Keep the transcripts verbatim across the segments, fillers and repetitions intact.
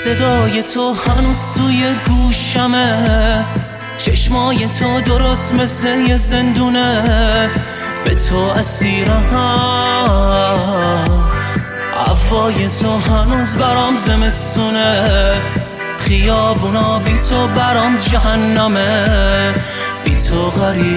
صدای تو هنوز توی گوشمه، چشمای تو درست مثل یه زندونه، به تو اسیرم. هوای تو هنوز برام زمستونه، خیابونا بی تو برام جهنمه، بی تو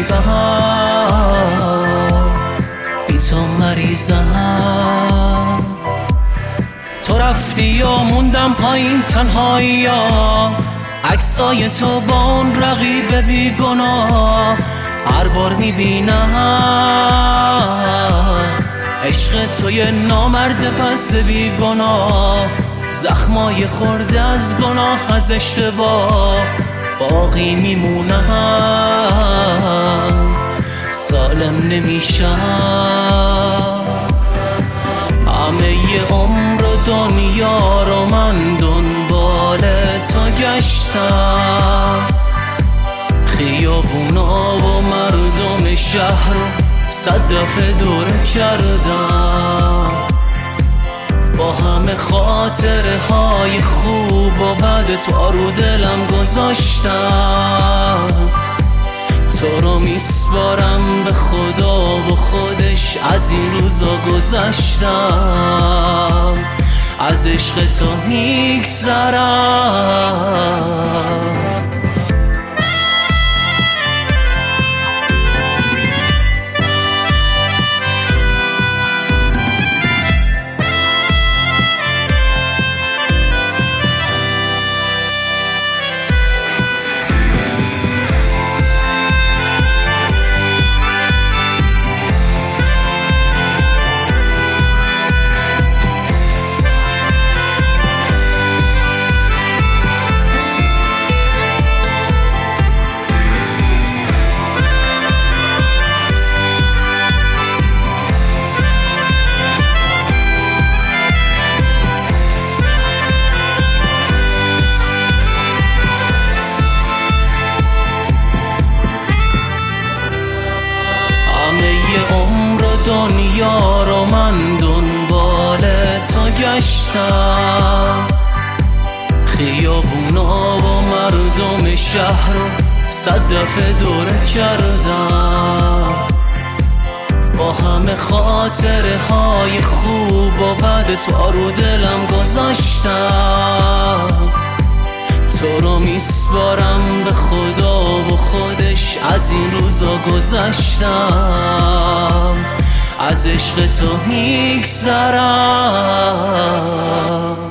غریبم، بی تو مریضم. تو رفتی یا موندم پایین تنهایی، ها عکسای تو با اون رقیب بیگناه، هر بار میبینم عشق توی نامرد پس بیگناه، زخمای خورده از گناه از اشتباه باقی میمونم، سالم نمیشم. همه ی عمر و دنیا رو من دنبال تو گشتم، خیابونا و مردم شهر رو صد دفعه دوره کردم، با همه خاطره های خوب و بد تو رو دلم گذاشتم. تو رو میسپارم به خدا و خودش از این روزا گذشتم، از عشق تو میگذرم. عمر و دنیا رو من دنبال تو گشتم، خیابونا و مردم شهر رو صد دفعه دوره کردم، با همه خاطره های خوب و بد تو رو دلم گذاشتم. تو رو میسپارم به خدا و خودش از این روزا گذشتم، از عشق تو میگذرم.